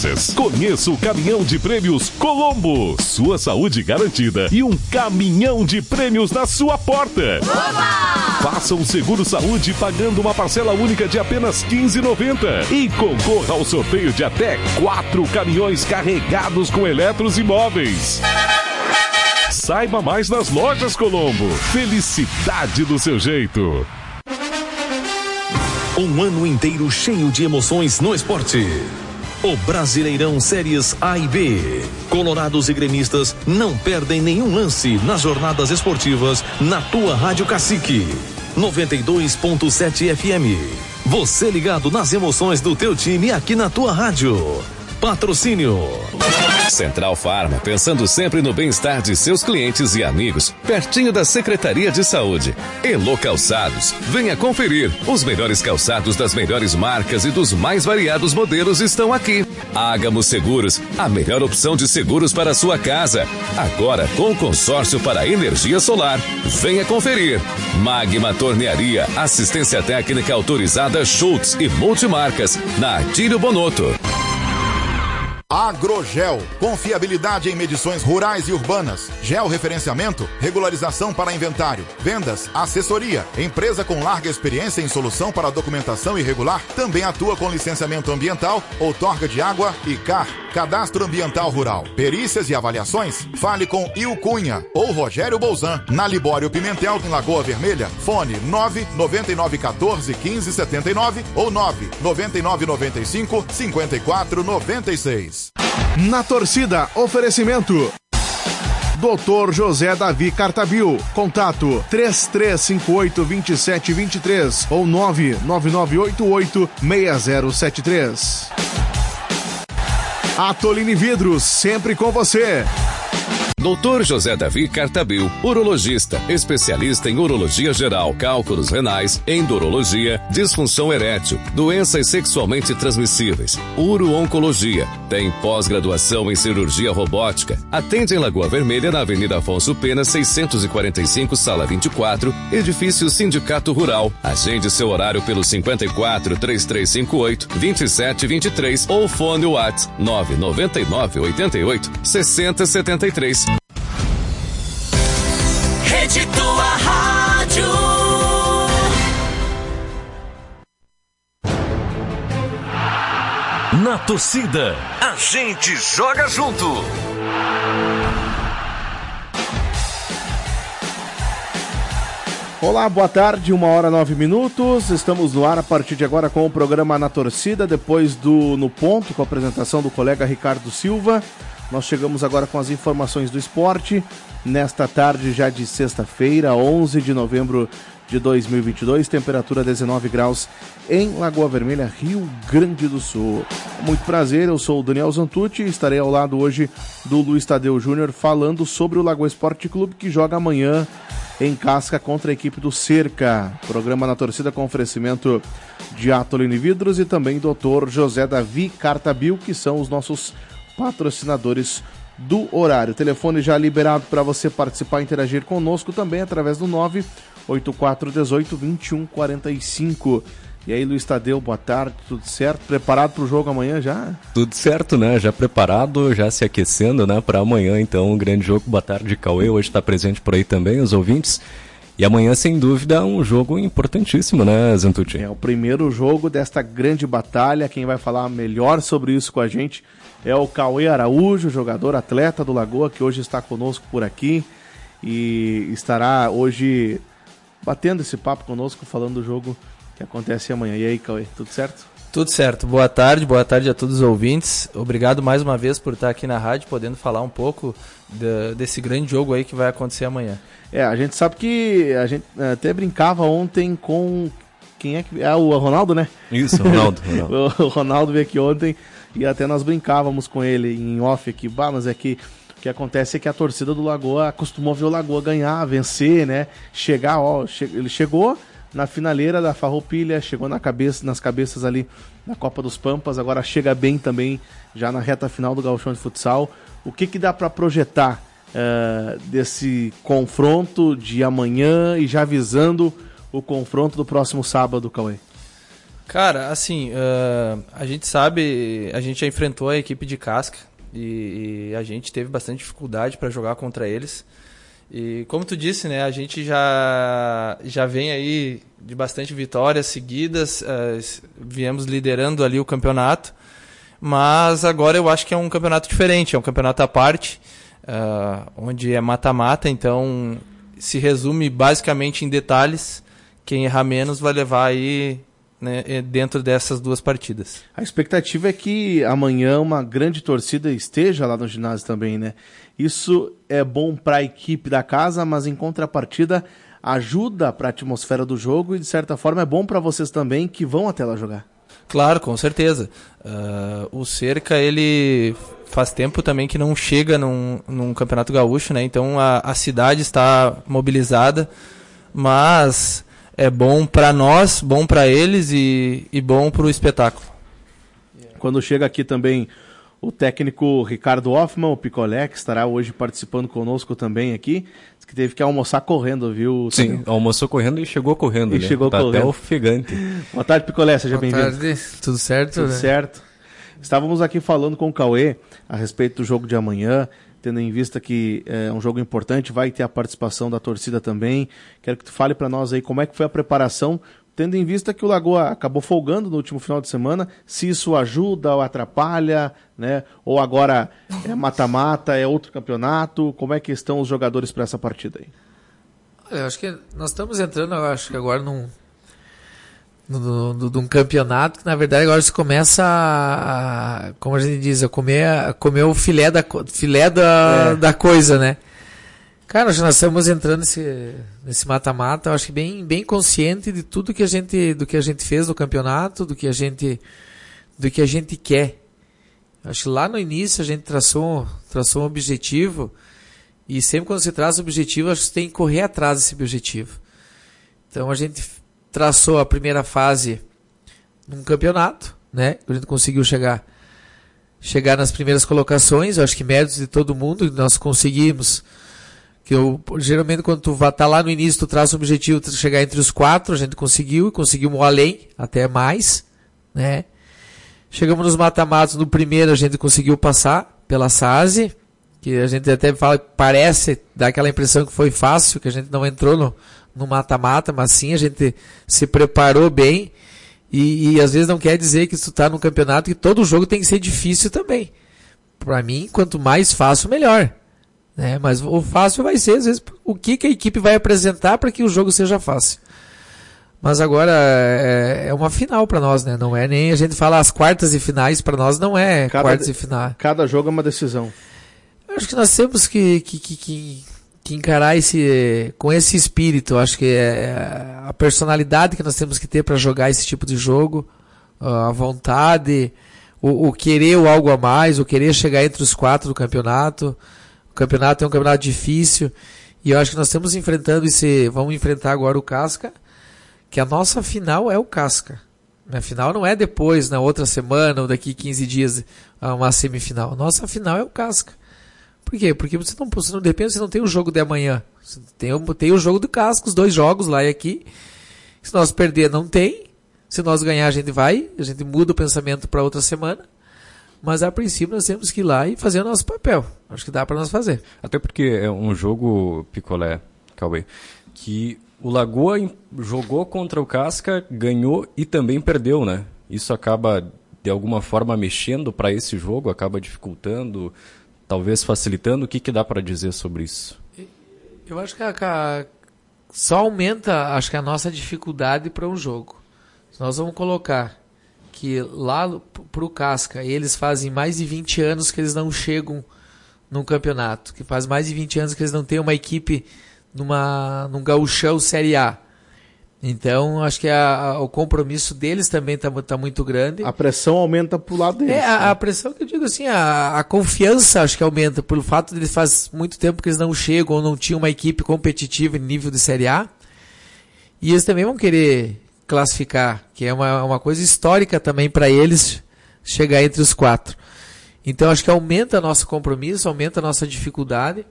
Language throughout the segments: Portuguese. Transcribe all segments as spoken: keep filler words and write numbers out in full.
Conheça o caminhão de prêmios Colombo. Sua saúde garantida e um caminhão de prêmios na sua porta. Oba! Faça um seguro saúde pagando uma parcela única de apenas quinze reais e noventa centavos e concorra ao sorteio de até quatro caminhões carregados com eletros e móveis. Saiba mais nas lojas Colombo. Felicidade do seu jeito. Um ano inteiro cheio de emoções no esporte. O Brasileirão Séries A e B. Colorados e gremistas não perdem nenhum lance nas jornadas esportivas na tua Rádio Cacique. noventa e dois ponto sete F M. Você ligado nas emoções do teu time aqui na tua rádio. Patrocínio Central Farma, pensando sempre no bem-estar de seus clientes e amigos, pertinho da Secretaria de Saúde. Elo Calçados, venha conferir. Os melhores calçados das melhores marcas e dos mais variados modelos estão aqui. Ágamo Seguros, a melhor opção de seguros para a sua casa. Agora com consórcio para energia solar. Venha conferir. Magma Tornearia, assistência técnica autorizada Schultz e multimarcas, na Atílio Bonotto. Agrogel, confiabilidade em medições rurais e urbanas, georreferenciamento, regularização para inventário, vendas, assessoria, empresa com larga experiência em solução para documentação irregular, também atua com licenciamento ambiental, outorga de água e C A R, Cadastro Ambiental Rural, perícias e avaliações, fale com Il Cunha ou Rogério Bolzan, na Libório Pimentel, em Lagoa Vermelha, fone nove nove nove um quatro um cinco sete nove ou nove nove nove nove cinco cinco quatro nove seis. Na torcida, oferecimento doutor José Davi Cartabil. Contato três três cinco oito, dois sete dois três ou nove nove nove oito oito seis zero sete três. Atoline Vidros, sempre com você. doutor José Davi Cartabil, urologista, especialista em urologia geral, cálculos renais, endurologia, disfunção erétil, doenças sexualmente transmissíveis, uro-oncologia. Tem pós-graduação em cirurgia robótica. Atende em Lagoa Vermelha, na Avenida Afonso Pena, seiscentos e quarenta e cinco, sala vinte e quatro, edifício Sindicato Rural. Agende seu horário pelo cinquenta e quatro, três três cinco oito, vinte e sete vinte e três ou fone WhatsApp nove nove nove oito oito, seis zero sete três. Rede Tua Rádio. Na torcida, a gente joga junto. Olá, boa tarde, uma hora nove minutos. Estamos no ar a partir de agora com o programa Na Torcida, depois do No Ponto, com a apresentação do colega Ricardo Silva. Nós chegamos agora com as informações do esporte, nesta tarde já de sexta-feira, onze de novembro de dois mil e vinte e dois, temperatura dezenove graus em Lagoa Vermelha, Rio Grande do Sul. Muito prazer, eu sou o Daniel Zantucci e estarei ao lado hoje do Luiz Tadeu Júnior falando sobre o Lagoa Esporte Clube, que joga amanhã em Casca contra a equipe do Cerca. Programa Na Torcida com oferecimento de Atoline Vidros e também doutor José Davi Cartabil, que são os nossos patrocinadores do horário. Telefone já liberado para você participar e interagir conosco também através do nove oito quatro um oito, dois um quatro cinco. E aí, Luiz Tadeu, boa tarde, tudo certo? Preparado para o jogo amanhã já? Tudo certo, né? Já preparado, já se aquecendo, né? Para amanhã, então, um grande jogo. Boa tarde, Cauê. Hoje está presente por aí também, os ouvintes. E amanhã, sem dúvida, é um jogo importantíssimo, né, Zantucci? É o primeiro jogo desta grande batalha. Quem vai falar melhor sobre isso com a gente é o Cauê Araújo, jogador atleta do Lagoa, que hoje está conosco por aqui e estará hoje batendo esse papo conosco, falando do jogo que acontece amanhã. E aí, Cauê, tudo certo? Tudo certo. Boa tarde, boa tarde a todos os ouvintes. Obrigado mais uma vez por estar aqui na rádio, podendo falar um pouco de, desse grande jogo aí que vai acontecer amanhã. É, a gente sabe que a gente até brincava ontem com... Quem é que... É o Ronaldo, né? Isso, Ronaldo. Ronaldo. O Ronaldo veio aqui ontem e até nós brincávamos com ele em off aqui. Bah, mas é que o que acontece é que a torcida do Lagoa acostumou ver o Lagoa ganhar, vencer, né? Chegar, ó, che... ele chegou na finaleira da Farroupilha, chegou na cabeça, nas cabeças ali da Copa dos Pampas, agora chega bem também já na reta final do Gauchão de Futsal. O que que dá para projetar uh, desse confronto de amanhã e já visando o confronto do próximo sábado, Cauê? Cara, assim, uh, a gente sabe, a gente já enfrentou a equipe de Casca e, e a gente teve bastante dificuldade para jogar contra eles. E como tu disse, né, a gente já, já vem aí de bastante vitórias seguidas, uh, viemos liderando ali o campeonato, mas agora eu acho que é um campeonato diferente, é um campeonato à parte, uh, onde é mata-mata, então se resume basicamente em detalhes. Quem errar menos vai levar aí, né, dentro dessas duas partidas. A expectativa é que amanhã uma grande torcida esteja lá no ginásio também, né? Isso é bom para a equipe da casa, mas em contrapartida ajuda para a atmosfera do jogo e de certa forma é bom para vocês também que vão até lá jogar. Claro, com certeza. Uh, o Cerca, ele faz tempo também que não chega num, num campeonato gaúcho, né? Então a, a cidade está mobilizada, mas é bom para nós, bom para eles e, e bom para o espetáculo. Quando chega aqui também o técnico Ricardo Hoffmann, o Picolé, que estará hoje participando conosco também aqui, que teve que almoçar correndo, viu? Sim, também. Almoçou correndo e chegou correndo. E né? chegou tá correndo. Até ofegante. Boa tarde, Picolé, seja bem-vindo. Boa tarde, tudo certo? Tudo né? certo. Estávamos aqui falando com o Cauê a respeito do jogo de amanhã, tendo em vista que é um jogo importante, vai ter a participação da torcida também. Quero que tu fale para nós aí como é que foi a preparação, tendo em vista que o Lagoa acabou folgando no último final de semana, se isso ajuda ou atrapalha, né? Ou agora é mata-mata, é outro campeonato, como é que estão os jogadores para essa partida aí? Olha, eu acho que nós estamos entrando, eu acho que agora num, num, num, num campeonato que na verdade agora se começa a, como a gente diz, a comer, a comer o filé da, filé da, é. da coisa, né? Cara, acho que nós estamos entrando nesse, nesse mata-mata, eu acho que bem, bem consciente de tudo que a gente, do que a gente fez no campeonato, do que a gente, do que a gente quer. Acho que lá no início a gente traçou, traçou um objetivo, e sempre quando se traça o objetivo, acho que você tem que correr atrás desse objetivo. Então a gente traçou a primeira fase num campeonato, né? A gente conseguiu chegar, chegar nas primeiras colocações, eu acho que méritos de todo mundo, nós conseguimos. Que eu, geralmente quando tu vai tá lá no início, tu traça o objetivo de chegar entre os quatro, a gente conseguiu, e conseguimos além, até mais, né? Chegamos nos mata-matas, no primeiro a gente conseguiu passar pela S A S E, que a gente até fala, parece, dá aquela impressão que foi fácil, que a gente não entrou no, no mata-mata, mas sim, a gente se preparou bem, e, e às vezes não quer dizer que tu tá num campeonato que todo jogo tem que ser difícil também. Pra mim, quanto mais fácil, melhor. É, mas o fácil vai ser, às vezes, o que, que a equipe vai apresentar para que o jogo seja fácil. Mas agora é, é uma final para nós, né? Não é nem a gente fala as quartas e finais, para nós não é cada, quartas e finais. Cada jogo é uma decisão. Eu acho que nós temos que, que, que, que, que encarar esse, com esse espírito. Eu acho que é a personalidade que nós temos que ter para jogar esse tipo de jogo, a vontade, o, o querer o algo a mais, o querer chegar entre os quatro do campeonato. O campeonato é um campeonato difícil e eu acho que nós estamos enfrentando esse, vamos enfrentar agora o Casca, que a nossa final é o Casca. A final não é depois, na outra semana ou daqui quinze dias, uma semifinal. A nossa final é o Casca. Por quê? Porque você não, você não de repente você não tem o jogo de amanhã. Você tem, tem o jogo do Casca, os dois jogos lá e aqui. Se nós perder, não tem. Se nós ganhar, a gente vai, a gente muda o pensamento para outra semana. Mas a princípio nós temos que ir lá e fazer o nosso papel. Acho que dá para nós fazer. Até porque é um jogo, Picolé, Cauê, que o Lagoa jogou contra o Casca, ganhou e também perdeu, né? Isso acaba, de alguma forma, mexendo para esse jogo, acaba dificultando, talvez facilitando. O que, que dá para dizer sobre isso? Eu acho que a, a, só aumenta acho que a nossa dificuldade para um jogo. Se nós vamos colocar que lá pro Casca, eles fazem mais de vinte anos que eles não chegam num campeonato, que faz mais de vinte anos que eles não têm uma equipe numa, num gauchão Série A. Então, acho que a, a, o compromisso deles também está tá muito grande. A pressão aumenta pro lado deles. É, a, a pressão que eu digo assim, a, a confiança acho que aumenta, pelo fato de eles faz muito tempo que eles não chegam ou não tinham uma equipe competitiva em nível de Série A. E eles também vão querer classificar, que é uma, uma coisa histórica também para eles chegar entre os quatro. Então acho que aumenta nosso compromisso, aumenta a nossa dificuldade,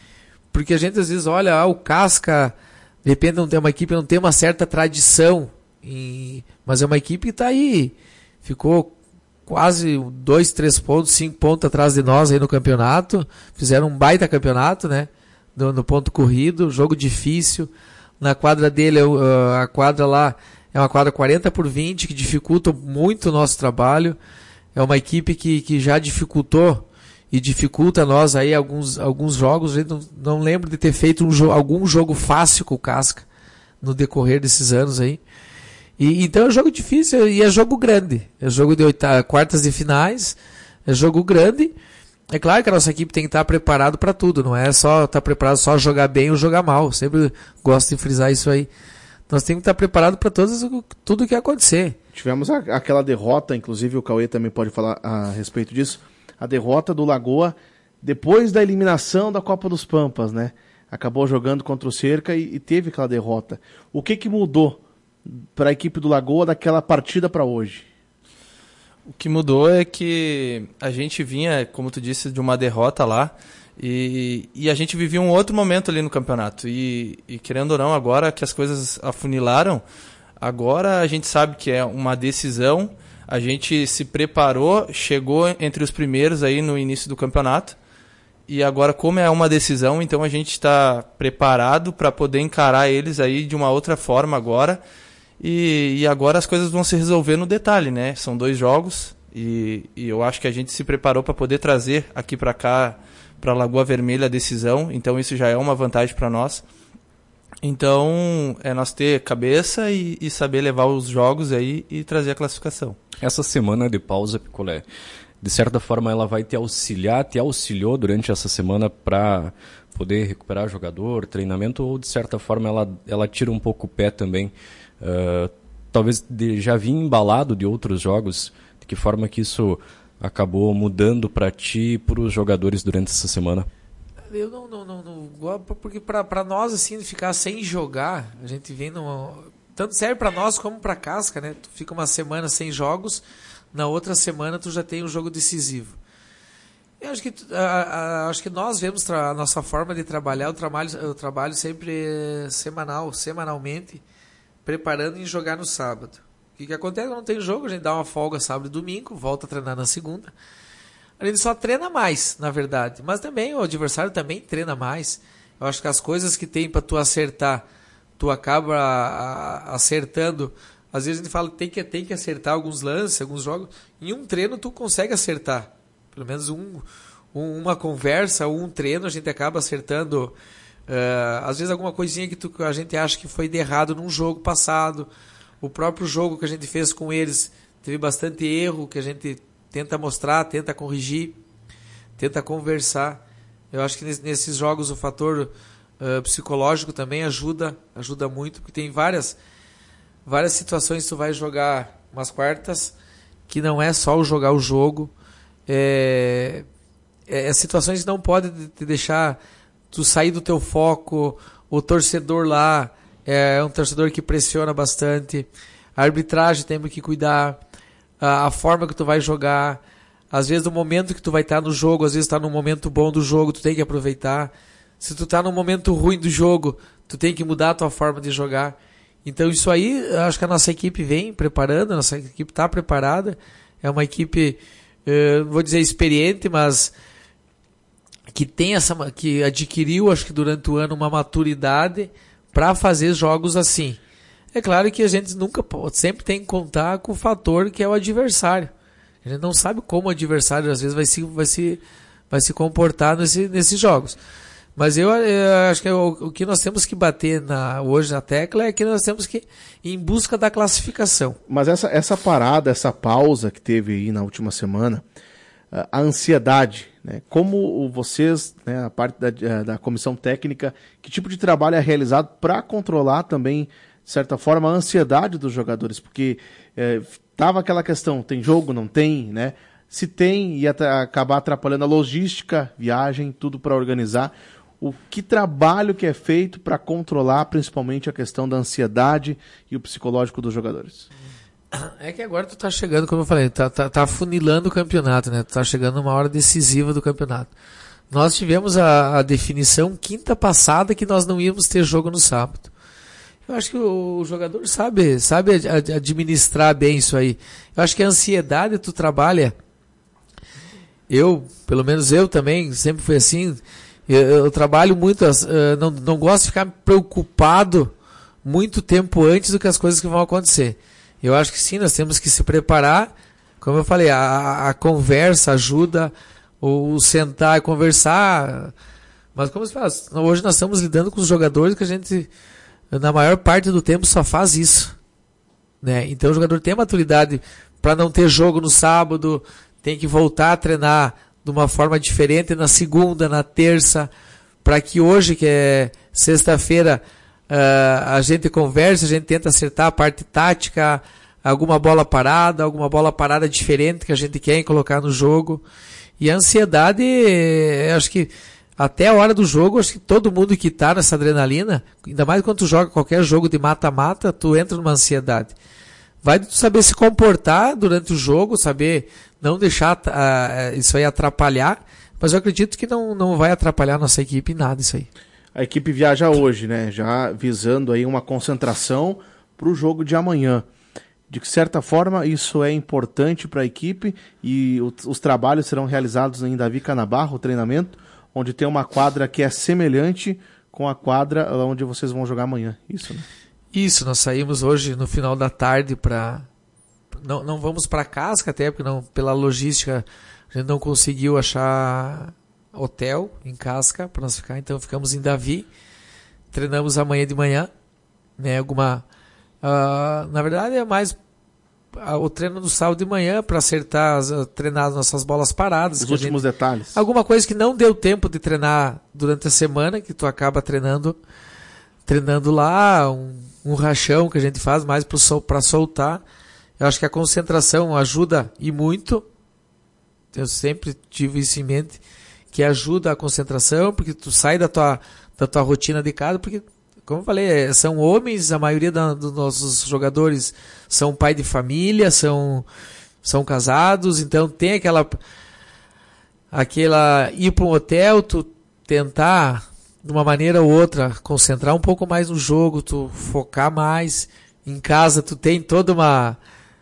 porque a gente às vezes olha, ah, o Casca, de repente não tem uma equipe, não tem uma certa tradição em, mas é uma equipe que está aí, ficou quase dois, três pontos, cinco pontos atrás de nós aí no campeonato, fizeram um baita campeonato, né, no, no ponto corrido, jogo difícil, na quadra dele, a quadra lá é uma quadra quarenta por vinte, que dificulta muito o nosso trabalho, é uma equipe que, que já dificultou e dificulta nós aí alguns, alguns jogos, a gente não, não lembro de ter feito um jo- algum jogo fácil com o Casca no decorrer desses anos aí. E, então é jogo difícil e é jogo grande. É jogo de oita- quartas e finais, é jogo grande. É claro que a nossa equipe tem que estar preparado para tudo, não é só estar preparado só jogar bem ou jogar mal. Sempre gosto de frisar isso aí. Nós temos que estar preparados para tudo que acontecer. Tivemos a, aquela derrota, inclusive o Cauê também pode falar a respeito disso, a derrota do Lagoa depois da eliminação da Copa dos Pampas, né? Acabou jogando contra o Cerca e, e teve aquela derrota. O que que mudou para a equipe do Lagoa daquela partida para hoje? O que mudou é que a gente vinha, como tu disse, de uma derrota lá e, e a gente vivia um outro momento ali no campeonato. E, e querendo ou não, agora que as coisas afunilaram, agora a gente sabe que é uma decisão, a gente se preparou, chegou entre os primeiros aí no início do campeonato. E agora, como é uma decisão, então a gente está preparado para poder encarar eles aí de uma outra forma agora. E, e agora as coisas vão se resolver no detalhe, né? São dois jogos e, e eu acho que a gente se preparou para poder trazer aqui para cá, para Lagoa Vermelha, a decisão. Então isso já é uma vantagem para nós. Então é nós ter cabeça e, e saber levar os jogos aí e trazer a classificação. Essa semana de pausa, Picolé, de certa forma ela vai te auxiliar, te auxiliou durante essa semana para poder recuperar jogador, treinamento, ou de certa forma ela, ela tira um pouco o pé também, uh, talvez de, já vinha embalado de outros jogos, de que forma que isso acabou mudando para ti e para os jogadores durante essa semana? Eu não, não, não, não porque para nós assim, ficar sem jogar, a gente vem numa, tanto serve para nós como para Casca, né? Tu fica uma semana sem jogos, na outra semana tu já tem um jogo decisivo. Eu acho que, a, a, acho que nós vemos tra- a nossa forma de trabalhar, o trabalho, o trabalho sempre é semanal, semanalmente, preparando e jogar no sábado. O que, que acontece? Quando não tem jogo, a gente dá uma folga sábado e domingo, volta a treinar na segunda. A gente só treina mais, na verdade. Mas também o adversário também treina mais. Eu acho que as coisas que tem para tu acertar, tu acaba a, a, acertando. Às vezes a gente fala que tem que, tem que acertar alguns lances, alguns jogos. Em um treino tu consegue acertar. Pelo menos um, um, uma conversa, um treino a gente acaba acertando. Uh, às vezes alguma coisinha que tu, a gente acha que foi de errado num jogo passado. O próprio jogo que a gente fez com eles teve bastante erro, que a gente tenta mostrar, tenta corrigir, tenta conversar. Eu acho que nesses jogos o fator uh, psicológico também ajuda, ajuda muito, porque tem várias... Várias situações que tu vai jogar umas quartas, que não é só o jogar o jogo. É, é situações que não podem te deixar tu sair do teu foco. O torcedor lá é um torcedor que pressiona bastante. A arbitragem tem que cuidar. A, a forma que tu vai jogar. Às vezes o momento que tu vai estar no jogo, às vezes está num momento bom do jogo, tu tem que aproveitar. Se tu está num momento ruim do jogo, tu tem que mudar a tua forma de jogar. Então isso aí, acho que a nossa equipe vem preparando, a nossa equipe está preparada, é uma equipe, eh, vou dizer experiente, mas que tem essa, que adquiriu, acho que durante o ano, uma maturidade para fazer jogos assim. É claro que a gente nunca pode, sempre tem que contar com o fator que é o adversário. A gente não sabe como o adversário às vezes vai se, vai se, vai se comportar nesse, nesses jogos. Mas eu, eu acho que o, o que nós temos que bater na, hoje na tecla é que nós temos que ir em busca da classificação. Mas essa, essa parada, essa pausa que teve aí na última semana, a ansiedade, né? Como vocês, né, a parte da, da comissão técnica, que tipo de trabalho é realizado para controlar também, de certa forma, a ansiedade dos jogadores? Porque é, tava aquela questão, tem jogo, não tem, né? Se tem, ia acabar atrapalhando a logística, viagem, tudo para organizar. O que trabalho que é feito para controlar principalmente a questão da ansiedade e o psicológico dos jogadores? É que agora tu tá chegando, como eu falei, tá, tá, tá afunilando o campeonato, né? Tu tá chegando numa hora decisiva do campeonato. Nós tivemos a, a definição quinta passada que nós não íamos ter jogo no sábado. Eu acho que o jogador sabe, sabe administrar bem isso aí. Eu acho que a ansiedade tu trabalha. Eu, pelo menos eu também, sempre fui assim. Eu, eu trabalho muito, uh, não, não gosto de ficar preocupado muito tempo antes do que as coisas que vão acontecer. Eu acho que sim, nós temos que se preparar. Como eu falei, a, a conversa ajuda, o sentar e conversar. Mas como se faz? Hoje nós estamos lidando com os jogadores que a gente, na maior parte do tempo, só faz isso. Né? Então o jogador tem a maturidade para não ter jogo no sábado, tem que voltar a treinar de uma forma diferente na segunda, na terça, para que hoje, que é sexta-feira, uh, a gente converse, a gente tenta acertar a parte tática, alguma bola parada, alguma bola parada diferente que a gente quer colocar no jogo. E a ansiedade, acho que até a hora do jogo, acho que todo mundo que está nessa adrenalina, ainda mais quando tu joga qualquer jogo de mata-mata, tu entra numa ansiedade. Vai tu saber se comportar durante o jogo, saber não deixar uh, isso aí atrapalhar, mas eu acredito que não, não vai atrapalhar a nossa equipe em nada isso aí. A equipe viaja hoje, né? Já visando aí uma concentração para o jogo de amanhã. De certa forma, isso é importante para a equipe e o, os trabalhos serão realizados em Davi Canabarro, o treinamento, onde tem uma quadra que é semelhante com a quadra onde vocês vão jogar amanhã. Isso, né? Isso, nós saímos hoje no final da tarde para... Não, não vamos para Casca, até porque não, pela logística a gente não conseguiu achar hotel em Casca para nós ficar, então ficamos em Davi, treinamos amanhã de manhã, né, alguma... Uh, na verdade é mais uh, o treino do sábado de manhã para acertar, as, uh, treinar as nossas bolas paradas. Os últimos gente, detalhes. Alguma coisa que não deu tempo de treinar durante a semana, que tu acaba treinando, treinando lá, um, um rachão que a gente faz mais para soltar. Eu acho que a concentração ajuda e muito. Eu sempre tive isso em mente, que ajuda a concentração, porque tu sai da tua, da tua rotina de casa, porque, como eu falei, são homens, a maioria da, dos nossos jogadores são pai de família, são, são casados, então tem aquela, aquela ir para um hotel, tu tentar, de uma maneira ou outra, concentrar um pouco mais no jogo, tu focar mais. Em casa tu tem toda uma...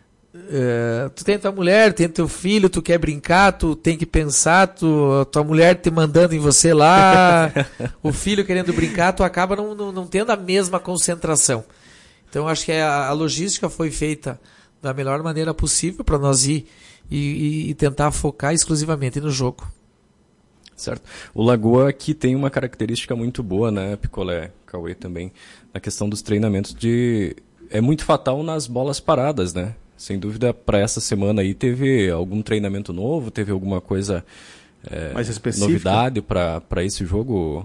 Uh, tu tem tua mulher, tem teu filho, tu quer brincar, tu tem que pensar, tu, tua mulher te mandando em você lá, o filho querendo brincar, tu acaba não, não, não tendo a mesma concentração. Então acho que a, a logística foi feita da melhor maneira possível para nós ir e, e, e tentar focar exclusivamente no jogo. Certo. O Lagoa aqui tem uma característica muito boa, né, Picolé, Cauê também, na questão dos treinamentos de... É muito fatal nas bolas paradas, né? Sem dúvida, para essa semana aí, teve algum treinamento novo? Teve alguma coisa, é, mais específica? Novidade para esse jogo?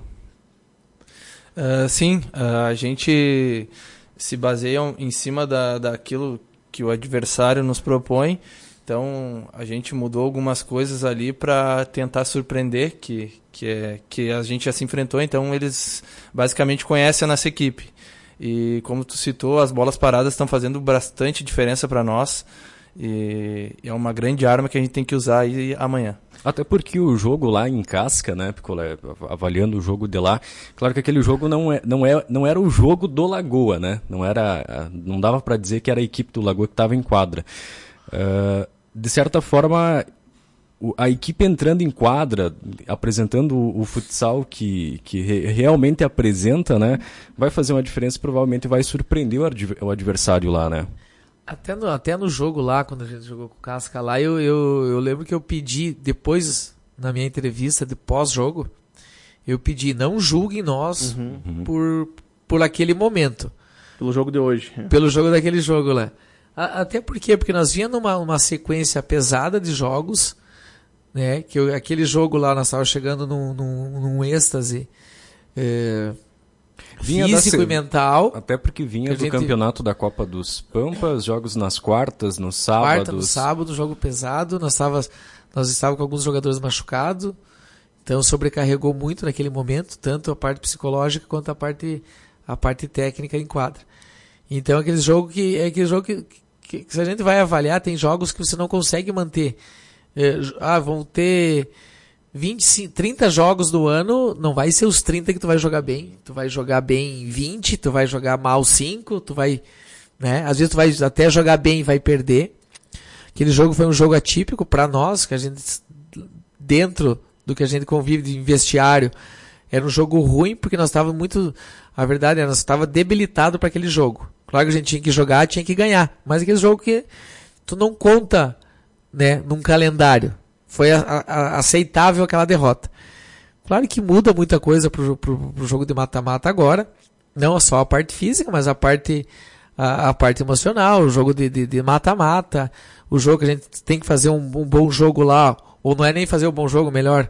Uh, sim, uh, a gente se baseia em cima da, daquilo que o adversário nos propõe. Então, a gente mudou algumas coisas ali para tentar surpreender, que, que, é, que a gente já se enfrentou. Então, eles basicamente conhecem a nossa equipe. E como tu citou, as bolas paradas estão fazendo bastante diferença para nós. E é uma grande arma que a gente tem que usar aí amanhã. Até porque o jogo lá em Casca, né, Picolé, avaliando o jogo de lá, claro que aquele jogo não, é, não, é, não era o jogo do Lagoa, né? Não, era, não dava para dizer que era a equipe do Lagoa que estava em quadra. Uh, de certa forma, a equipe entrando em quadra, apresentando o, o futsal que, que re, realmente apresenta, né, vai fazer uma diferença e provavelmente vai surpreender o, adv, o adversário lá, né? Até no, até no jogo lá, quando a gente jogou com o Casca lá, eu, eu, eu lembro que eu pedi, depois, na minha entrevista de pós-jogo, eu pedi, não julguem nós uhum, uhum. Por, por aquele momento. Pelo jogo de hoje. Pelo jogo daquele jogo lá. A, até por quê? Porque nós vínhamos numa uma sequência pesada de jogos, né, que eu, aquele jogo lá nós estávamos chegando num, num, num êxtase é, físico e mental. Até porque vinha do gente... campeonato da Copa dos Pampas, jogos nas quartas, nos sábados. Quarta, no sábado, jogo pesado, nós, tava, nós estávamos com alguns jogadores machucados, então sobrecarregou muito naquele momento, tanto a parte psicológica quanto a parte, a parte técnica em quadra. Então aquele jogo que é aquele jogo que, que, que se a gente vai avaliar, tem jogos que você não consegue manter. É, ah, vão ter vinte, trinta jogos do ano, não vai ser os trinta que tu vai jogar bem. Tu vai jogar bem vinte, tu vai jogar mal cinco, tu vai, né? Às vezes tu vai até jogar bem e vai perder. Aquele jogo foi um jogo atípico para nós, que a gente, dentro do que a gente convive de vestiário, era um jogo ruim, porque nós estávamos muito, a verdade é, nós estávamos debilitados para aquele jogo. Claro que a gente tinha que jogar, tinha que ganhar, mas aquele jogo que tu não conta, né, num calendário. Foi a, a, aceitável aquela derrota. Claro que muda muita coisa pro, pro, pro jogo de mata-mata agora, não só a parte física, mas a parte, a, a parte emocional, o jogo de, de, de mata-mata, o jogo que a gente tem que fazer um, um bom jogo lá, ou não é nem fazer um bom jogo, melhor,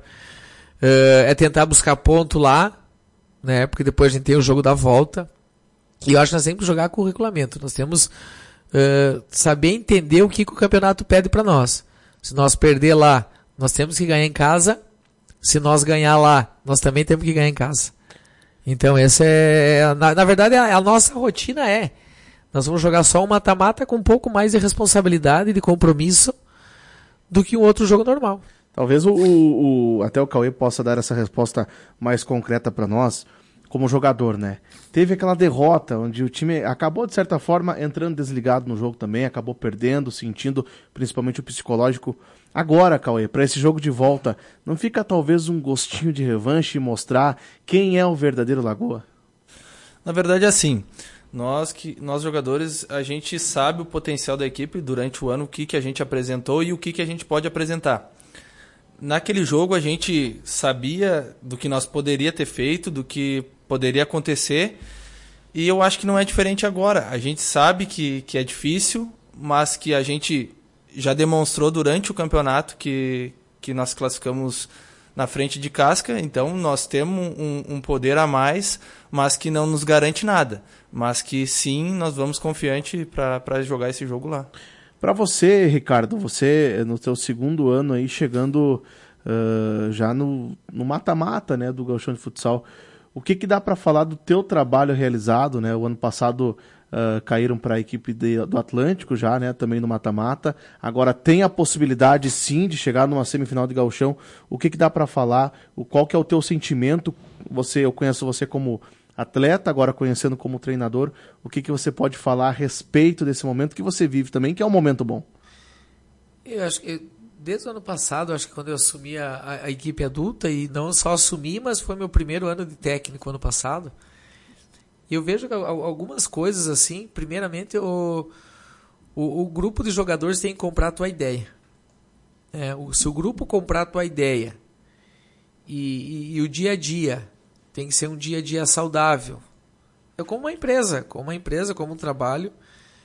uh, é tentar buscar ponto lá, né, porque depois a gente tem o jogo da volta. E eu acho que nós temos que jogar com o regulamento. Nós temos uh, saber entender o que, que o campeonato pede para nós. Se nós perder lá, nós temos que ganhar em casa. Se nós ganhar lá, nós também temos que ganhar em casa. Então, essa é, na, na verdade, a, a nossa rotina é, nós vamos jogar só um mata-mata com um pouco mais de responsabilidade e de compromisso do que um outro jogo normal. Talvez o, o, o até o Cauê possa dar essa resposta mais concreta para nós, como jogador, né? Teve aquela derrota onde o time acabou, de certa forma, entrando desligado no jogo também, acabou perdendo, sentindo principalmente o psicológico. Agora, Cauê, para esse jogo de volta, não fica talvez um gostinho de revanche e mostrar quem é o verdadeiro Lagoa? Na verdade, é assim, nós, que, nós jogadores, a gente sabe o potencial da equipe durante o ano, o que, que a gente apresentou e o que, que a gente pode apresentar. Naquele jogo a gente sabia do que nós poderia ter feito, do que poderia acontecer, e eu acho que não é diferente agora. A gente sabe que, que é difícil, mas que a gente já demonstrou durante o campeonato que, que nós classificamos na frente de Casca, então nós temos um, um poder a mais, mas que não nos garante nada. Mas que sim, nós vamos confiante para jogar esse jogo lá. Para você, Ricardo, você no seu segundo ano aí, chegando uh, já no mata-mata, né, do Gauchão de Futsal, o que, que dá para falar do teu trabalho realizado, né? O ano passado uh, caíram para a equipe de, do Atlântico já, né, também no mata-mata. Agora tem a possibilidade sim de chegar numa semifinal de Gauchão. O que, que dá para falar? O, qual que é o teu sentimento? Você, eu conheço você como atleta, agora conhecendo como treinador, o que, que você pode falar a respeito desse momento que você vive também, que é um momento bom? Eu acho que desde o ano passado, acho que quando eu assumi a, a equipe adulta, e não só assumi, mas foi meu primeiro ano de técnico ano passado, eu vejo algumas coisas assim. Primeiramente, o, o, o grupo de jogadores tem que comprar a tua ideia. É, o, se o grupo comprar a tua ideia e, e, e o dia a dia tem que ser um dia a dia saudável. É como uma empresa, como uma empresa, como um trabalho.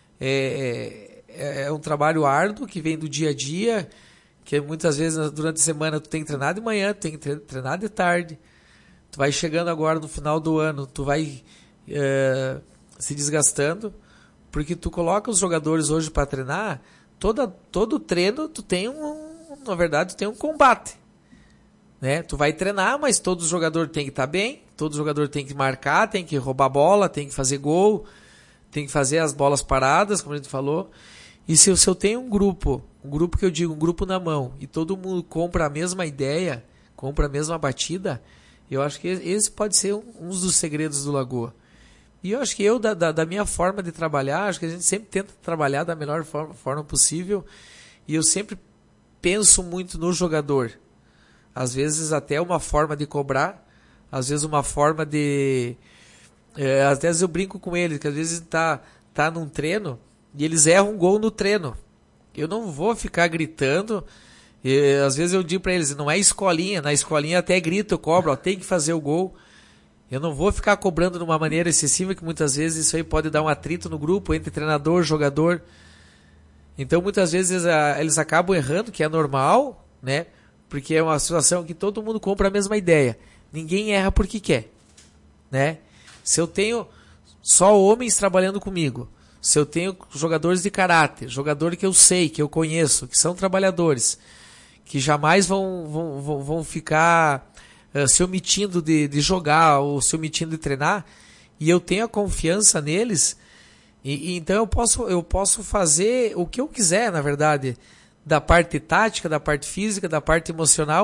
É, é, é um trabalho árduo que vem do dia a dia, que muitas vezes durante a semana tu tem que treinar de manhã, tu tem que treinar de tarde. Tu vai chegando agora no final do ano, tu vai é, se desgastando, porque tu coloca os jogadores hoje para treinar, toda, todo treino tu tem um, na verdade, tu tem um combate. Né? Tu vai treinar, mas todo jogador tem que estar bem, todo jogador tem que marcar, tem que roubar bola, tem que fazer gol, tem que fazer as bolas paradas, como a gente falou. E se eu, se eu tenho um grupo, um grupo que eu digo, um grupo na mão, e todo mundo compra a mesma ideia, compra a mesma batida, eu acho que esse pode ser um, um dos segredos do Lagoa. E eu acho que eu, da, da, da minha forma de trabalhar, acho que a gente sempre tenta trabalhar da melhor forma, forma possível, e eu sempre penso muito no jogador. Às vezes até uma forma de cobrar, às vezes uma forma de... É, às vezes eu brinco com eles, que às vezes tá, tá num treino e eles erram um gol no treino. Eu não vou ficar gritando, e, às vezes eu digo para eles, não é escolinha, na escolinha até grito, eu cobro, ó, tem que fazer o gol. Eu não vou ficar cobrando de uma maneira excessiva, que muitas vezes isso aí pode dar um atrito no grupo entre treinador e jogador. Então muitas vezes a, eles acabam errando, que é normal, né? Porque é uma situação que todo mundo compra a mesma ideia. Ninguém erra porque quer, né? Se eu tenho só homens trabalhando comigo, se eu tenho jogadores de caráter, jogador que eu sei, que eu conheço, que são trabalhadores, que jamais vão, vão, vão, vão ficar uh, se omitindo de, de jogar ou se omitindo de treinar, e eu tenho a confiança neles, e, e então eu posso, eu posso fazer o que eu quiser, na verdade, da parte tática, da parte física, da parte emocional,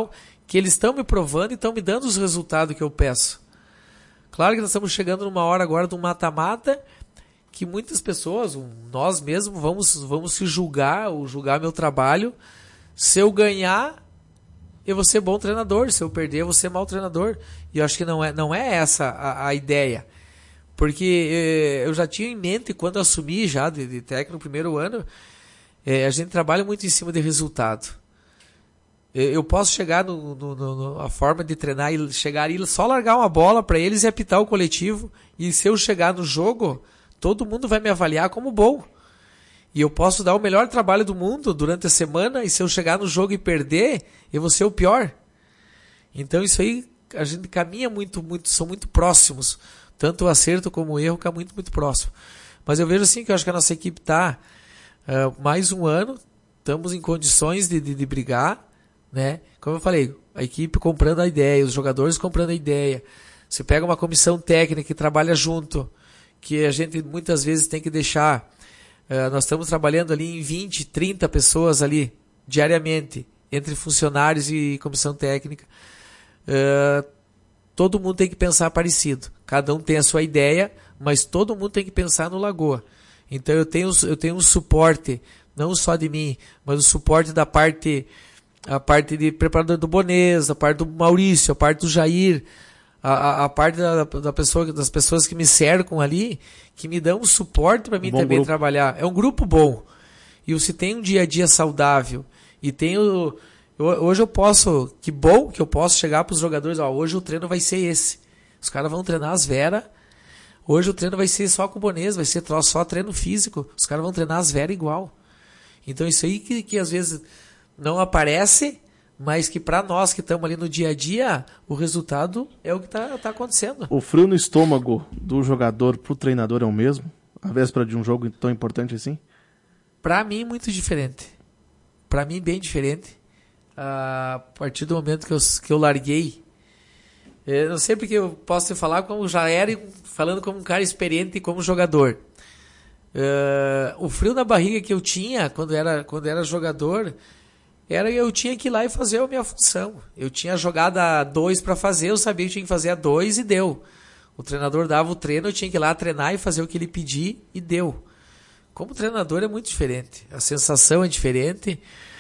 que eles estão me provando e estão me dando os resultados que eu peço. Claro que nós estamos chegando numa hora agora de um mata-mata que muitas pessoas, nós mesmos, vamos, vamos se julgar, ou julgar meu trabalho. Se eu ganhar, eu vou ser bom treinador. Se eu perder, eu vou ser mau treinador. E eu acho que não é, não é essa a, a ideia. Porque eh, eu já tinha em mente, quando eu assumi já de, de técnico no primeiro ano, eh, a gente trabalha muito em cima de resultado. Eu posso chegar no, no, no, a forma de treinar e chegar e só largar uma bola para eles e apitar o coletivo. E se eu chegar no jogo, todo mundo vai me avaliar como bom. E eu posso dar o melhor trabalho do mundo durante a semana e se eu chegar no jogo e perder, eu vou ser o pior. Então isso aí, a gente caminha muito, muito, são muito próximos. Tanto o acerto como o erro caminham muito, muito próximo. Mas eu vejo assim que eu acho que a nossa equipe está uh, mais um ano, estamos em condições de, de, de brigar. Né? Como eu falei, a equipe comprando a ideia, os jogadores comprando a ideia. Você pega uma comissão técnica que trabalha junto, que a gente muitas vezes tem que deixar. Uh, nós estamos trabalhando ali em vinte, trinta pessoas ali diariamente, entre funcionários e comissão técnica. Uh, todo mundo tem que pensar parecido. Cada um tem a sua ideia, mas todo mundo tem que pensar no Lagoa. Então eu tenho, eu tenho um suporte, não só de mim, mas o suporte da parte... a parte de preparador do Bonês, a parte do Maurício, a parte do Jair, a, a, a parte da, da pessoa, das pessoas que me cercam ali, que me dão suporte para mim um também grupo. Trabalhar. É um grupo bom. E se tem um dia a dia saudável, e tenho... Eu, hoje eu posso... Que bom que eu posso chegar para os jogadores, ó, hoje o treino vai ser esse. Os caras vão treinar as Vera, hoje o treino vai ser só com o Bonês, vai ser só treino físico. Os caras vão treinar as Vera igual. Então isso aí que, que às vezes... não aparece, mas que para nós que estamos ali no dia a dia, o resultado é o que está tá acontecendo. O frio no estômago do jogador pro treinador é o mesmo? A véspera de um jogo tão importante assim? Para mim, muito diferente. Para mim, bem diferente. A partir do momento que eu, que eu larguei, eu não sei porque eu posso te falar como já era, falando como um cara experiente e como jogador. Uh, o frio na barriga que eu tinha quando era, quando era jogador... era eu tinha que ir lá e fazer a minha função. Eu tinha jogado a dois para fazer, eu sabia que eu tinha que fazer a dois e deu. O treinador dava o treino, eu tinha que ir lá treinar e fazer o que ele pedir e deu. Como treinador é muito diferente. A sensação é diferente.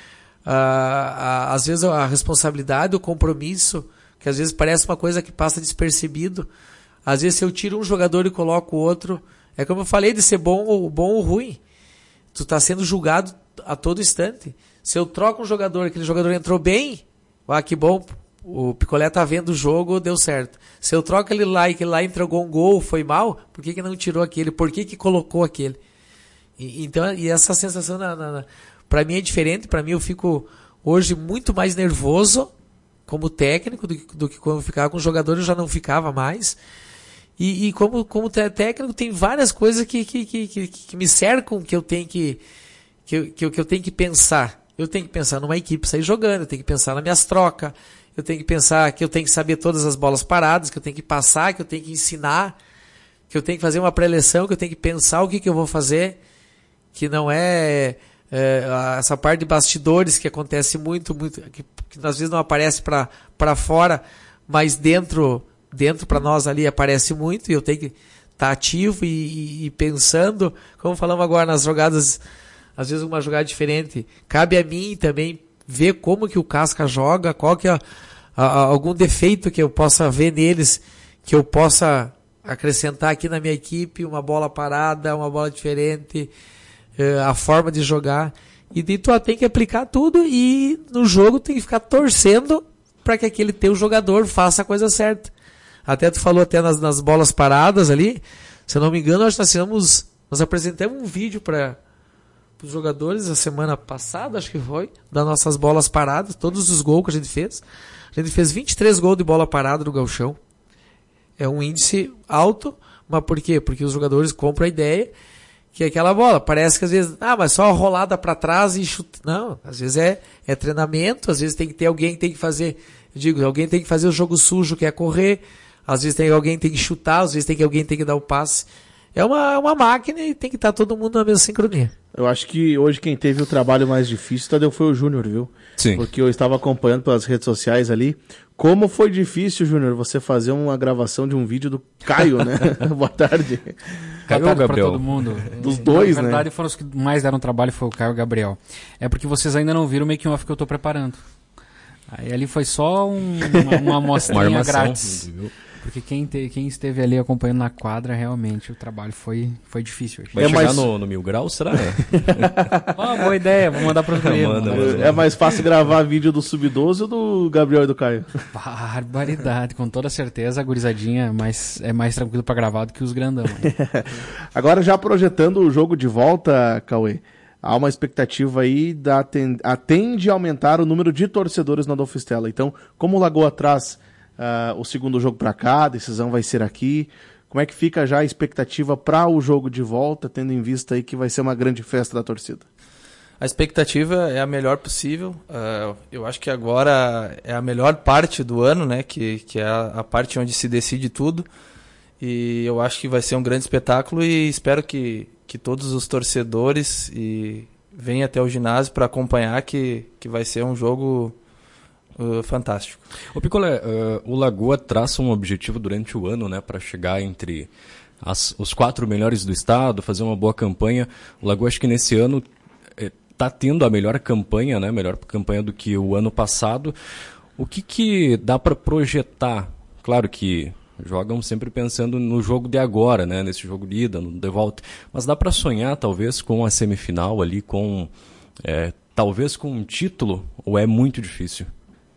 Ah, ah, às vezes a responsabilidade, o compromisso, que às vezes parece uma coisa que passa despercebido. Às vezes se eu tiro um jogador e coloco o outro, é como eu falei de ser bom ou, bom ou ruim. Tu está sendo julgado a todo instante. Se eu troco um jogador, aquele jogador entrou bem, ah, que bom, o Picolé tá vendo o jogo, deu certo. Se eu troco ele lá e aquele lá entregou um gol, foi mal, por que que não tirou aquele? Por que que colocou aquele? E, então, e essa sensação, na, na, na, pra mim é diferente, pra mim eu fico hoje muito mais nervoso como técnico do, do que quando eu ficava com o jogador, eu já não ficava mais. E, e como, como técnico tem várias coisas que, que, que, que, que me cercam, que eu tenho que, que, eu, que, eu, que eu tenho que pensar. Eu tenho que pensar numa equipe sair jogando, eu tenho que pensar nas minhas trocas, eu tenho que pensar que eu tenho que saber todas as bolas paradas, que eu tenho que passar, que eu tenho que ensinar, que eu tenho que fazer uma pré-eleção, que eu tenho que pensar o que, que eu vou fazer, que não é, é essa parte de bastidores que acontece muito, muito que, que às vezes não aparece para fora, mas dentro, dentro para nós ali aparece muito, e eu tenho que estar tá ativo e, e, e pensando, como falamos agora nas jogadas. Às vezes uma jogada diferente. Cabe a mim também ver como que o Casca joga, qual que é a, a, algum defeito que eu possa ver neles, que eu possa acrescentar aqui na minha equipe, uma bola parada, uma bola diferente, eh, a forma de jogar. E daí tu tem que aplicar tudo e no jogo tem que ficar torcendo para que aquele teu jogador faça a coisa certa. Até tu falou até nas, nas bolas paradas ali, se eu não me engano, nós, nós, nós apresentamos um vídeo para os jogadores a semana passada, acho que foi, das nossas bolas paradas, todos os gols que a gente fez. A gente fez vinte e três gols de bola parada no Gauchão. É um índice alto, mas por quê? Porque os jogadores compram a ideia que aquela bola, parece que às vezes, ah, mas só rolada para trás e chuta. Não, às vezes é, é treinamento, às vezes tem que ter alguém que tem que fazer, eu digo, alguém tem que fazer o jogo sujo, que é correr, às vezes tem alguém que tem que chutar, às vezes tem que alguém tem que dar o passe. É uma, uma máquina e tem que estar todo mundo na mesma sincronia. Eu acho que hoje quem teve o trabalho mais difícil Tadeu, foi o Júnior, viu? Sim. Porque eu estava acompanhando pelas redes sociais ali. Como foi difícil, Júnior, você fazer uma gravação de um vídeo do Caio, né? Boa tarde. Caio Boa tarde Gabriel. pra todo mundo. Dos dois, né? Na verdade, foram os que mais deram trabalho, foi o Caio e o Gabriel. É porque vocês ainda não viram o making off que eu tô preparando. Aí ali foi só um, uma, uma amostrinha Uma armação, grátis. Porque quem, te, quem esteve ali acompanhando na quadra, realmente o trabalho foi, foi difícil hoje. Vai É chegar mais- no, no mil graus, será? Ó, boa ideia, vou mandar pro Grêmio. Manda, Manda. manda. É mais fácil gravar vídeo do Sub doze ou do Gabriel e do Caio? Barbaridade, com toda certeza a gurizadinha é mais, é mais tranquilo pra gravar do que os grandão. Né? Agora já projetando o jogo de volta, Cauê, há uma expectativa aí, da, ten- a- tende a aumentar o número de torcedores na Adolfo Stella. Então, como o Lagoa traz ah, o segundo jogo para cá, a decisão vai ser aqui, como é que fica já a expectativa para o jogo de volta, tendo em vista aí que vai ser uma grande festa da torcida? A expectativa é a melhor possível. Uh, eu acho que agora é a melhor parte do ano, né? Que, que é a, a parte onde se decide tudo. E eu acho que vai ser um grande espetáculo e espero que, que todos os torcedores e venham até o ginásio para acompanhar, que, que vai ser um jogo uh, fantástico. Ô Picolé, uh, o Lagoa traça um objetivo durante o ano, né, para chegar entre as, os quatro melhores do estado, fazer uma boa campanha. O Lagoa, acho que nesse ano está tendo a melhor campanha, né, melhor campanha do que o ano passado. O que, que dá para projetar? Claro que jogam sempre pensando no jogo de agora, né, nesse jogo de ida, no de volta. Mas dá para sonhar, talvez, com a semifinal ali, com é, talvez com um título, ou é muito difícil?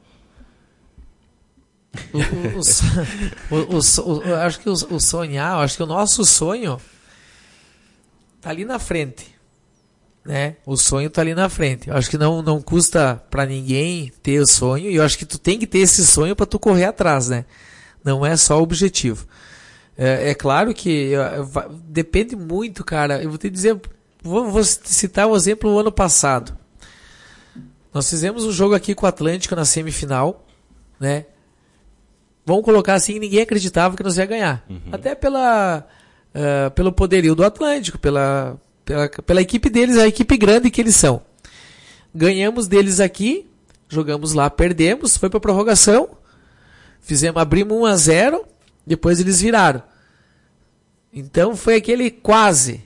O, o, o, o, o, acho que o, o sonhar, acho que o nosso sonho tá ali na frente, né? O sonho tá ali na frente. Eu acho que não, não custa para ninguém ter o sonho, e eu acho que tu tem que ter esse sonho para tu correr atrás, né? Não é só o objetivo. É, é claro que eu, depende muito, cara. Eu vou te dizer, vou, vou citar um exemplo do ano passado. Nós fizemos um jogo aqui com o Atlântico na semifinal, né? Vamos colocar assim, ninguém acreditava que nós ia ganhar. Uhum. Até pela, uh, pelo poderio do Atlântico, pela, pela, pela equipe deles, a equipe grande que eles são. Ganhamos deles aqui, jogamos lá, perdemos, foi para prorrogação, fizemos, abrimos um a zero, depois eles viraram. Então foi aquele quase.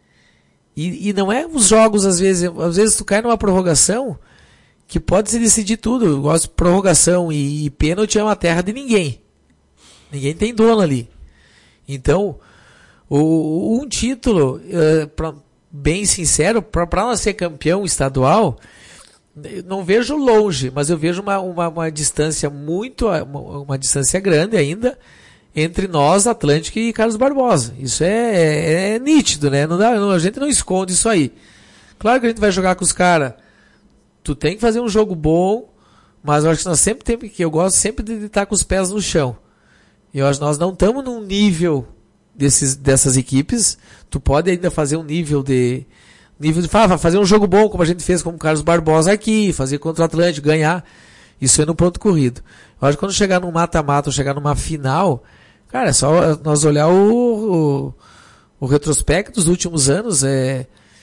E, e não é os jogos, às vezes, às vezes tu cai numa prorrogação que pode se decidir tudo. Eu gosto de prorrogação e, e pênalti é uma terra de ninguém. Ninguém tem dono ali. Então, o, um título, uh, pra, bem sincero, para nós ser campeão estadual, eu não vejo longe, mas eu vejo uma, uma, uma distância muito, uma, uma distância grande ainda entre nós, Atlântico e Carlos Barbosa. Isso é, é, é nítido, né? Não dá, não, a gente não esconde isso aí. Claro que a gente vai jogar com os caras. Tu tem que fazer um jogo bom, mas eu acho que nós sempre temos que eu gosto sempre de estar com os pés no chão. Eu acho que nós não estamos num nível desses, dessas equipes. Tu pode ainda fazer um nível de nível de fazer um jogo bom, como a gente fez com o Carlos Barbosa aqui, fazer contra o Atlântico, ganhar. Isso é no ponto corrido. Eu acho que quando chegar num mata-mata ou chegar numa final, cara, é só nós olhar o, o, o retrospecto dos últimos anos. É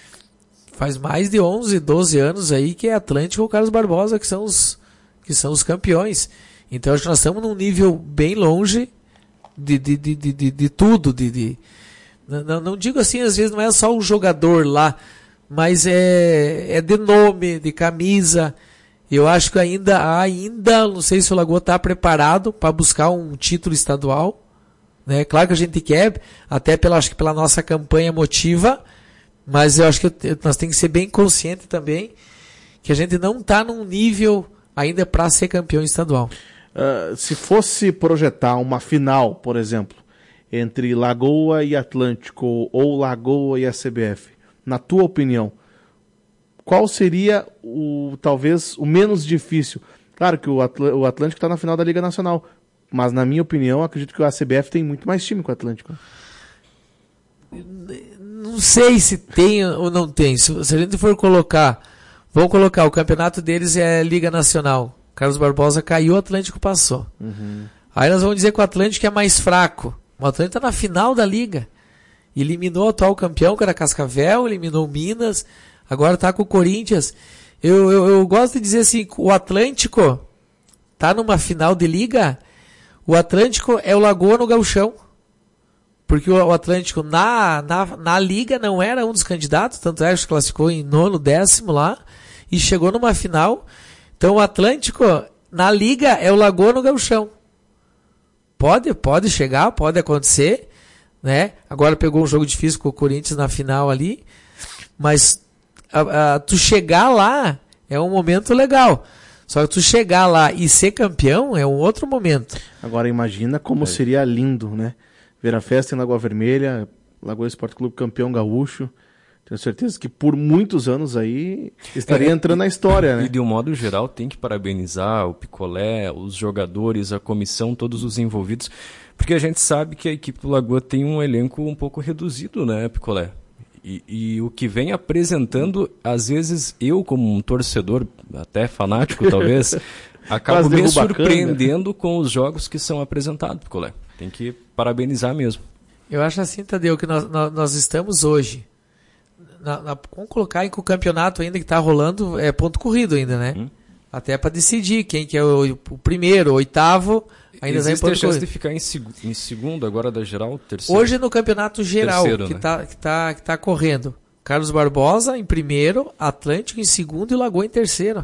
Faz mais de onze, doze anos aí que é Atlântico ou Carlos Barbosa que são os, que são os campeões. Então acho que nós estamos num nível bem longe de, de, de, de, de, de tudo. De, de, não, não digo assim, às vezes não é só o jogador lá, mas é, é de nome, de camisa. Eu acho que ainda, ainda não sei se o Lagoa está preparado para buscar um título estadual. Né? Claro que a gente quer, até pela, acho que pela nossa campanha motiva. Mas eu acho que nós temos que ser bem conscientes também que a gente não está num nível ainda para ser campeão estadual. Uh, se fosse projetar uma final, por exemplo, entre Lagoa e Atlântico ou Lagoa e a C B F, na tua opinião, qual seria o talvez o menos difícil? Claro que o, Atl- o Atlântico está na final da Liga Nacional, mas na minha opinião, acredito que a C B F tem muito mais time que o Atlântico. Não sei se tem ou não tem. Se, se a gente for colocar, vamos colocar, o campeonato deles é Liga Nacional. Carlos Barbosa caiu, o Atlântico passou. Uhum. Aí nós vamos dizer que o Atlântico é mais fraco. O Atlântico está na final da Liga. Eliminou o atual campeão, que era Cascavel, eliminou o Minas, agora tá com o Corinthians. Eu, eu, eu gosto de dizer assim, o Atlântico tá numa final de liga, o Atlântico é o Lagoa no Gauchão. Porque o, o Atlântico na, na, na liga não era um dos candidatos, tanto é que se classificou em nono, décimo lá, e chegou numa final. Então o Atlântico na liga é o Lagoa no Gauchão. Pode, pode chegar, pode acontecer, né? Agora pegou um jogo difícil com o Corinthians na final ali, mas a, a, tu chegar lá é um momento legal. Só que tu chegar lá e ser campeão é um outro momento. Agora imagina como é. seria lindo, né? Ver a festa em Lagoa Vermelha, Lagoa Esporte Clube campeão gaúcho. Tenho certeza que por muitos anos aí estaria é, entrando na história, né? E de um modo geral tem que parabenizar o Picolé, os jogadores, a comissão, todos os envolvidos, porque a gente sabe que a equipe do Lagoa tem um elenco um pouco reduzido, né, Picolé? E, e o que vem apresentando, às vezes eu como um torcedor, até fanático talvez, acabo me surpreendendo com os jogos que são apresentados, Picolé. Tem que parabenizar mesmo. Eu acho assim, Tadeu, que nós, nós, nós estamos hoje... Na, na, vamos colocar em que o campeonato ainda que está rolando é ponto corrido ainda, né? Hum. Até para decidir quem que é o, o primeiro, o oitavo, ainda existe tá em ponto a chance corrido. De ficar em, seg em segundo agora da geral, terceiro? Hoje no campeonato geral terceiro, que está né? que tá, que tá correndo, Carlos Barbosa em primeiro, Atlântico em segundo e Lagoa em terceiro.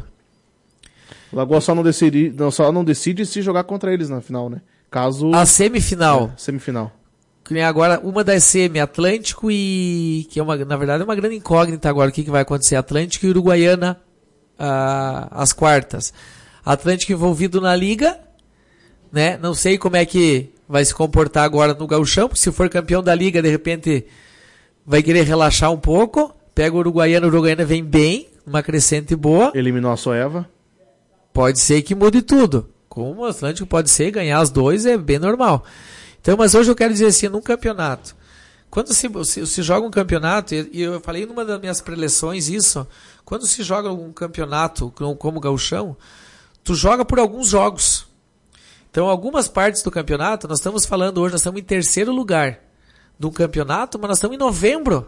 O Lagoa só não decide, não, só não decide se jogar contra eles na final, né? Caso... A semifinal. É, semifinal. Que nem agora uma das semi, Atlântico e... que é uma, na verdade é uma grande incógnita agora o que, que vai acontecer. Atlântico e Uruguaiana ah, as quartas. Atlântico envolvido na liga, né? Não sei como é que vai se comportar agora no Gauchão, porque se for campeão da liga, de repente vai querer relaxar um pouco. Pega o Uruguaiana, o Uruguaiana vem bem, uma crescente boa. Eliminou a Soeva. Pode ser que mude tudo. Como o Atlântico pode ser, ganhar os dois é bem normal. Então, mas hoje eu quero dizer assim, num campeonato, quando se, se, se joga um campeonato, e eu falei numa das minhas preleções isso, quando se joga um campeonato como o Gauchão, tu joga por alguns jogos. Então, algumas partes do campeonato, nós estamos falando hoje, nós estamos em terceiro lugar de um campeonato, mas nós estamos em novembro.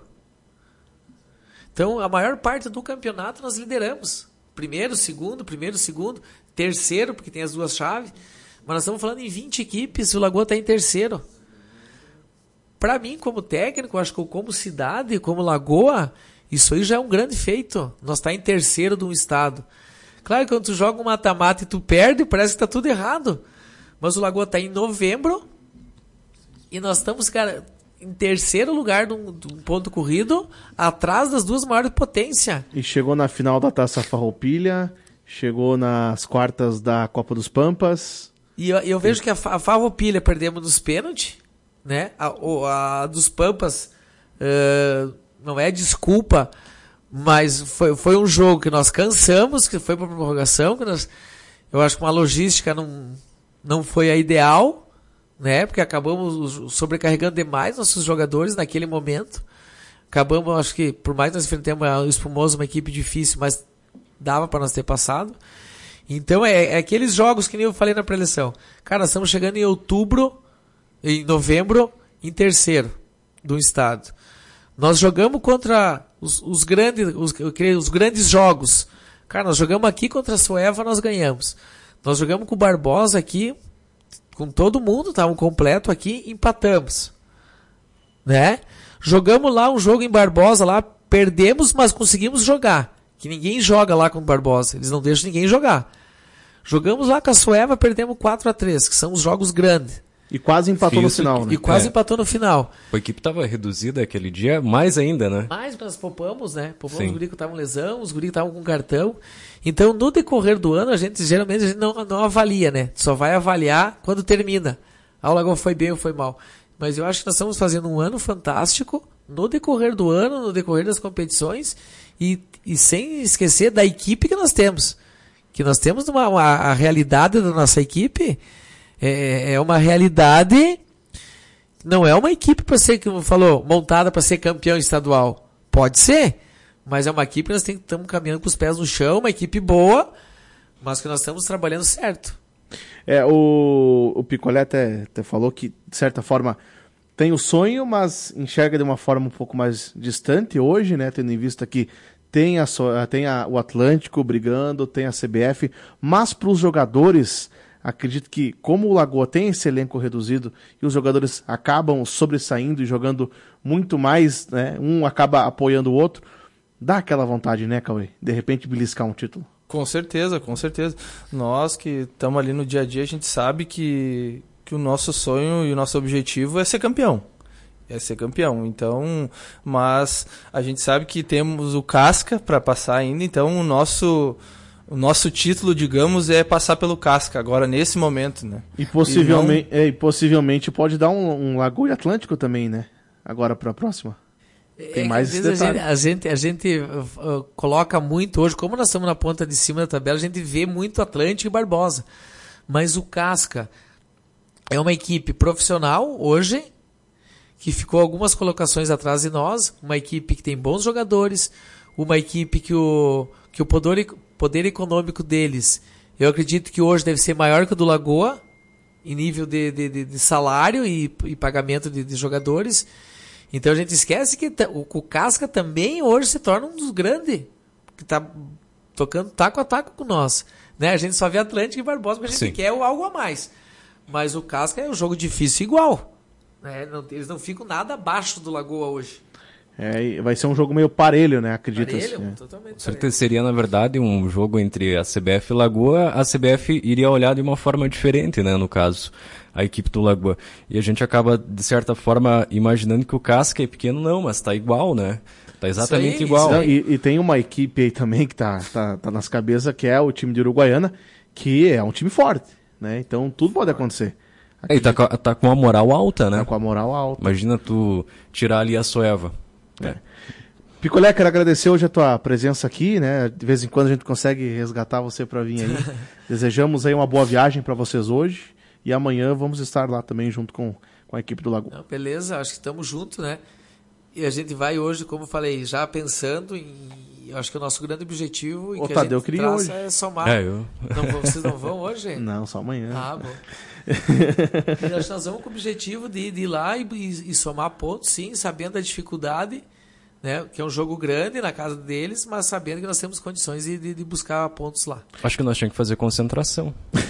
Então, a maior parte do campeonato nós lideramos. Primeiro, segundo, primeiro, segundo, terceiro, porque tem as duas chaves. Mas nós estamos falando em vinte equipes e o Lagoa está em terceiro. Para mim, como técnico, acho que como cidade, como Lagoa, isso aí já é um grande feito. Nós está em terceiro de um estado. Claro que quando tu joga um mata-mata e tu perde, parece que está tudo errado. Mas o Lagoa está em novembro e nós estamos, cara, em terceiro lugar de um, de um ponto corrido, atrás das duas maiores potências. E chegou na final da Taça Farroupilha, chegou nas quartas da Copa dos Pampas... E eu, eu vejo que a, a Farroupilha perdemos nos pênaltis, né? A, a dos Pampas uh, não é desculpa, mas foi, foi um jogo que nós cansamos, que foi para prorrogação, que nós, eu acho que uma logística não, não foi a ideal, né? Porque acabamos sobrecarregando demais nossos jogadores naquele momento. Acabamos, acho que, por mais que nós enfrentemos o Espumoso, uma equipe difícil, mas dava para nós ter passado. Então é, é aqueles jogos que nem eu falei na preleção. Cara, nós estamos chegando em outubro, em novembro, em terceiro do estado. Nós jogamos contra os, os, grandes, os, os grandes jogos. Cara, nós jogamos aqui contra a Soeva, nós ganhamos. Nós jogamos com o Barbosa aqui, com todo mundo, estávamos completo aqui, empatamos. Né? Jogamos lá um jogo em Barbosa, lá perdemos, mas conseguimos jogar. Que ninguém joga lá com o Barbosa. Eles não deixam ninguém jogar. Jogamos lá com a Soeva, perdemos quatro a três, que são os jogos grandes. E quase empatou Isso, no final, né? E quase é. empatou no final. A equipe estava reduzida aquele dia, mais ainda, né? Mais, nós poupamos, né? Poupamos Sim. os guris que estavam lesão, os guris que estavam com cartão. Então, no decorrer do ano, a gente geralmente a gente não, não avalia, né? Só vai avaliar quando termina. Ah, o Lagoa foi bem ou foi mal. Mas eu acho que nós estamos fazendo um ano fantástico no decorrer do ano, no decorrer das competições. E, e sem esquecer da equipe que nós temos. Que nós temos uma, uma, a realidade da nossa equipe é, é uma realidade, não é uma equipe para ser, como falou, montada para ser campeão estadual. Pode ser, mas é uma equipe que nós estamos caminhando com os pés no chão, uma equipe boa, mas que nós estamos trabalhando certo. É, o, o Picolé até, até falou que, de certa forma, tem o sonho, mas enxerga de uma forma um pouco mais distante hoje, né? Tendo em vista que tem, a, tem a, o Atlântico brigando, tem a C B F, mas para os jogadores, acredito que como o Lagoa tem esse elenco reduzido e os jogadores acabam sobressaindo e jogando muito mais, né? Um acaba apoiando o outro, dá aquela vontade, né, Cauê? De repente beliscar um título. Com certeza, com certeza. Nós que estamos ali no dia a dia, a gente sabe que, que o nosso sonho e o nosso objetivo é ser campeão. É ser campeão. Então, mas a gente sabe que temos o Casca para passar ainda, então o nosso, o nosso título, digamos, é passar pelo Casca agora, nesse momento, né? E possivelmente, e não... é, e possivelmente pode dar um, um Lagoa Atlântico também, né? Agora para a próxima. Tem mais é, às vezes a gente, a gente, a gente uh, coloca muito hoje, como nós estamos na ponta de cima da tabela, a gente vê muito Atlântico e Barbosa. Mas o Casca é uma equipe profissional hoje, que ficou algumas colocações atrás de nós, uma equipe que tem bons jogadores, uma equipe que o, que o poder, poder econômico deles, eu acredito que hoje deve ser maior que o do Lagoa, em nível de, de, de, de salário e, e pagamento de, de jogadores. Então a gente esquece que t- o, o Casca também hoje se torna um dos grandes, que está tocando taco a taco com nós. Né? A gente só vê Atlântico e Barbosa porque a gente Sim. quer algo a mais. Mas o Casca é um jogo difícil igual. Né? Não, eles não ficam nada abaixo do Lagoa hoje. É, vai ser um jogo meio parelho, né? Acredito. Parelho, assim, totalmente. Com certeza seria, na verdade, um jogo entre a C B F e Lagoa. A C B F iria olhar de uma forma diferente, né? No caso, a equipe do Lagoa. E a gente acaba, de certa forma, imaginando que o Casca é pequeno. Não, mas tá igual, né? Tá exatamente aí, igual. Não, e, e tem uma equipe aí também que tá, tá, tá nas cabeças, que é o time de Uruguaiana, que é um time forte, né? Então tudo pode acontecer. É, e tá, tá com a moral alta, né? Tá com a moral alta. Imagina tu tirar ali a Soeva. É. Picolé, quero agradecer hoje a tua presença aqui, né? De vez em quando a gente consegue resgatar você para vir aí. Desejamos aí uma boa viagem para vocês hoje e amanhã vamos estar lá também junto com, com a equipe do Lagoa. Não, beleza, acho que estamos juntos, né? E a gente vai hoje, como eu falei, já pensando em... Eu acho que o nosso grande objetivo e o que Tadeu a gente queria traça hoje. é somar. É, eu... não, vocês não vão hoje? Não, só amanhã. Ah, bom. E acho que nós vamos com o objetivo de, de ir lá e, e, e somar pontos, sim, sabendo a dificuldade, né, que é um jogo grande na casa deles, mas sabendo que nós temos condições de, de, de buscar pontos lá. Acho que nós tínhamos que fazer concentração.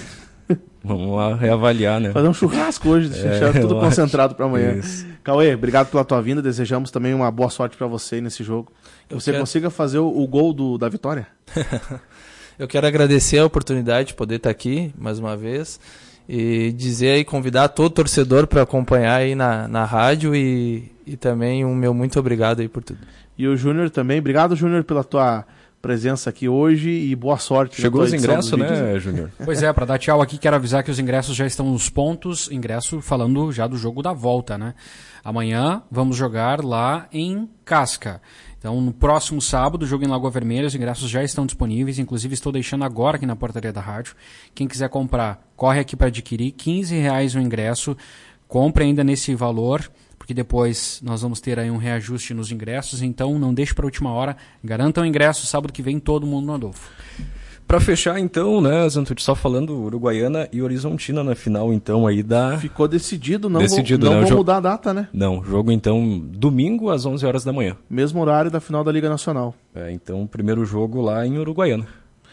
Vamos lá reavaliar, né? Fazer um churrasco hoje, deixar é, tudo concentrado para amanhã. Isso. Cauê, obrigado pela tua vinda, desejamos também uma boa sorte para você nesse jogo. Que você quero... consiga fazer o, o gol do, da vitória. Eu quero agradecer a oportunidade de poder estar aqui mais uma vez e dizer aí, convidar todo torcedor para acompanhar aí na, na rádio e, e também um meu muito obrigado aí por tudo. E o Júnior também, obrigado Júnior pela tua presença aqui hoje e boa sorte. Chegou os ingressos, né, Júnior? Pois é, para dar tchau aqui, quero avisar que os ingressos já estão nos pontos, ingresso falando já do jogo da volta, né? Amanhã vamos jogar lá em Casca. Então, no próximo sábado, o jogo em Lagoa Vermelha, os ingressos já estão disponíveis, inclusive estou deixando agora aqui na portaria da rádio. Quem quiser comprar, corre aqui para adquirir, quinze reais o ingresso, compre ainda nesse valor, porque depois nós vamos ter aí um reajuste nos ingressos, então não deixe para a última hora, garantam o ingresso, sábado que vem todo mundo no Adolfo. Para fechar então, né, Zantucci, só falando Uruguaiana e Horizontina na final então aí da... Ficou decidido, não decidido, vou, não né? vou jo... mudar a data, né? Não, jogo então domingo às onze horas da manhã. Mesmo horário da final da Liga Nacional. É, então primeiro jogo lá em Uruguaiana.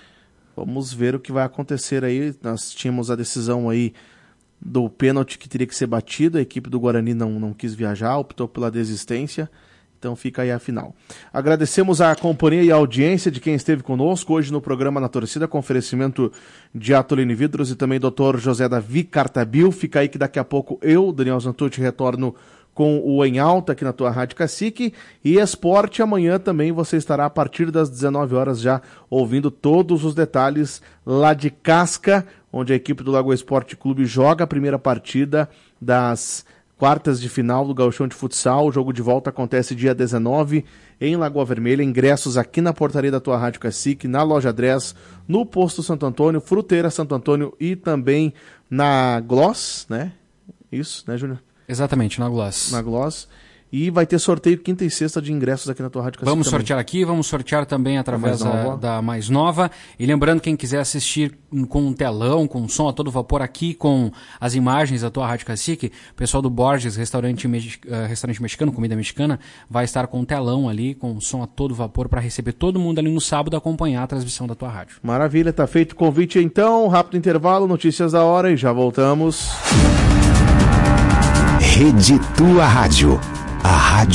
Vamos ver o que vai acontecer aí, nós tínhamos a decisão aí do pênalti que teria que ser batido, a equipe do Guarani não, não quis viajar, optou pela desistência, então fica aí a final. Agradecemos a companhia e a audiência de quem esteve conosco hoje no programa Na Torcida, com oferecimento de Atolini Vidros e também doutor José Davi Cartabil. Fica aí que daqui a pouco eu, Daniel Zantucci, retorno com o Em Alta aqui na tua Rádio Cacique. E Esporte, amanhã também você estará a partir das dezenove horas já ouvindo todos os detalhes lá de Casca, onde a equipe do Lagoa Esporte Clube joga a primeira partida das quartas de final do Gauchão de Futsal. O jogo de volta acontece dia dezenove em Lagoa Vermelha. Ingressos aqui na portaria da tua Rádio Cacique, na Loja dez, no Posto Santo Antônio, Fruteira Santo Antônio e também na Gloss, né? Isso, né, Júnior? Exatamente, na Gloss. Na Gloss. E vai ter sorteio quinta e sexta de ingressos aqui na tua Rádio Cacique. Vamos também. sortear aqui, vamos sortear também através A mais da, nova. da mais nova. E lembrando, quem quiser assistir com um telão, com som a todo vapor aqui, com as imagens da tua Rádio Cacique, o pessoal do Borges, restaurante, me- uh, restaurante mexicano, comida mexicana, vai estar com um telão ali, com som a todo vapor, para receber todo mundo ali no sábado, acompanhar a transmissão da tua rádio. Maravilha, tá feito o convite então. Rápido intervalo, notícias da hora e já voltamos. Rede Tua Rádio. A rádio